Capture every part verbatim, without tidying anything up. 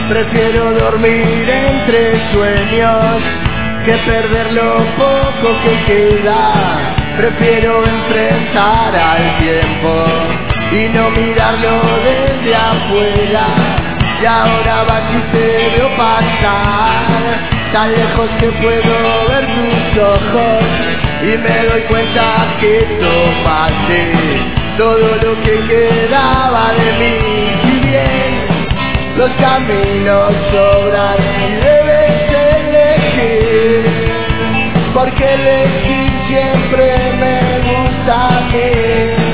Prefiero dormir entre sueños que perder lo poco que queda. Prefiero enfrentar al tiempo y no mirarlo desde afuera. Y ahora vas y te veo pasar, tan lejos que puedo ver tus ojos, y me doy cuenta que tomaste todo lo que quedaba de mí. Si bien los caminos sobran y debes elegir, porque elegir siempre me gusta a mí.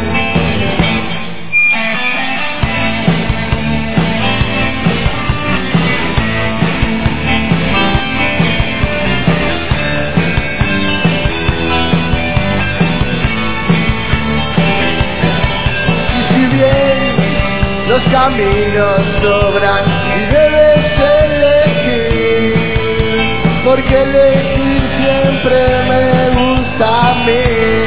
Los caminos sobran y debes elegir, porque elegir siempre me gusta a mí.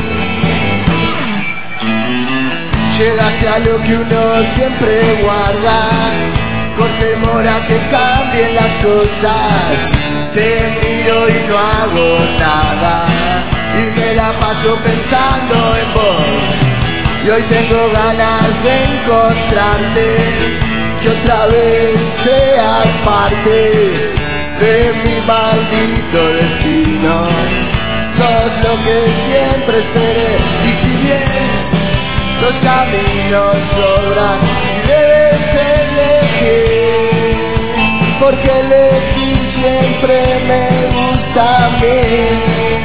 Llegaste a lo que uno siempre guarda, con temor a que cambien las cosas. Te miro y no hago nada, y me la paso pensando en vos. Y hoy tengo ganas de encontrarte, que otra vez seas parte de mi maldito destino. Sos lo que siempre seré, y si bien los caminos sobran y debes elegir, porque elegir siempre me gusta a mí.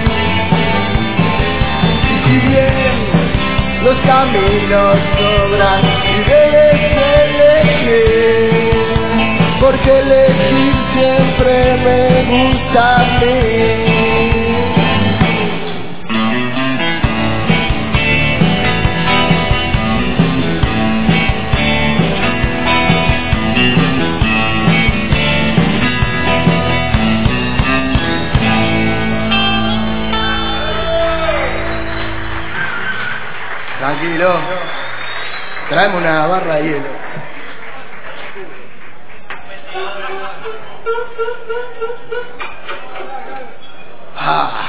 Y si bien los caminos sobran y debes elegir, porque elegir siempre me gusta a mí. Tranquilo, traeme una barra de hielo. Ah.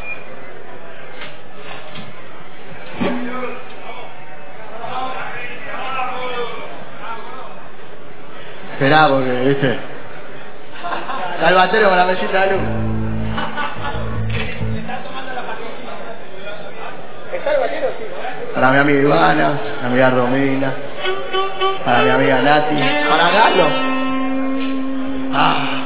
Esperá porque, viste, está el batero con la mesita de luz. ¿Está el batero? Sí. Para mi amiga Ivana, mi amiga Romina, para mi amiga Nati, para Galo. Ah.